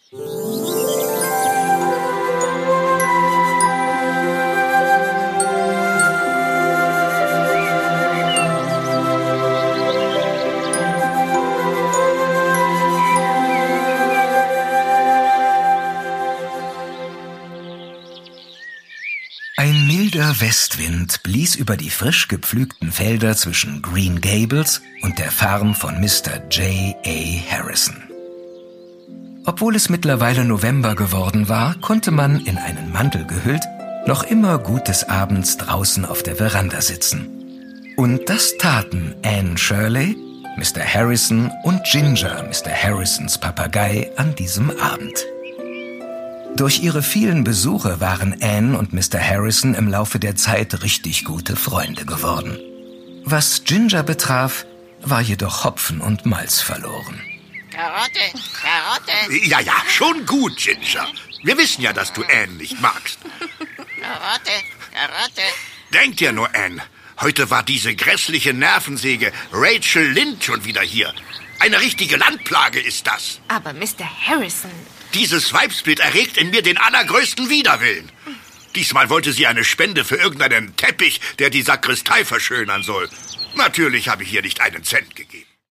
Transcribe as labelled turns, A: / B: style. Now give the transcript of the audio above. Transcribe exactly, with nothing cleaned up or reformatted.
A: Ein milder Westwind blies über die frisch gepflügten Felder zwischen Green Gables und der Farm von Mister J A Harrison. Obwohl es mittlerweile November geworden war, konnte man, in einen Mantel gehüllt, noch immer gut des Abends draußen auf der Veranda sitzen. Und das taten Anne Shirley, Mister Harrison und Ginger, Mister Harrisons Papagei, an diesem Abend. Durch ihre vielen Besuche waren Anne und Mister Harrison im Laufe der Zeit richtig gute Freunde geworden. Was Ginger betraf, war jedoch Hopfen und Malz verloren.
B: Karotte, Karotte.
C: Ja, ja, schon gut, Ginger. Wir wissen ja, dass du Anne nicht magst.
B: Karotte, Karotte.
C: Denk dir nur, Anne, heute war diese grässliche Nervensäge Rachel Lynn schon wieder hier. Eine richtige Landplage ist das.
D: Aber Mister Harrison...
C: Dieses Weibsbild erregt in mir den allergrößten Widerwillen. Diesmal wollte sie eine Spende für irgendeinen Teppich, der die Sakristei verschönern soll. Natürlich habe ich ihr nicht einen Cent gegeben.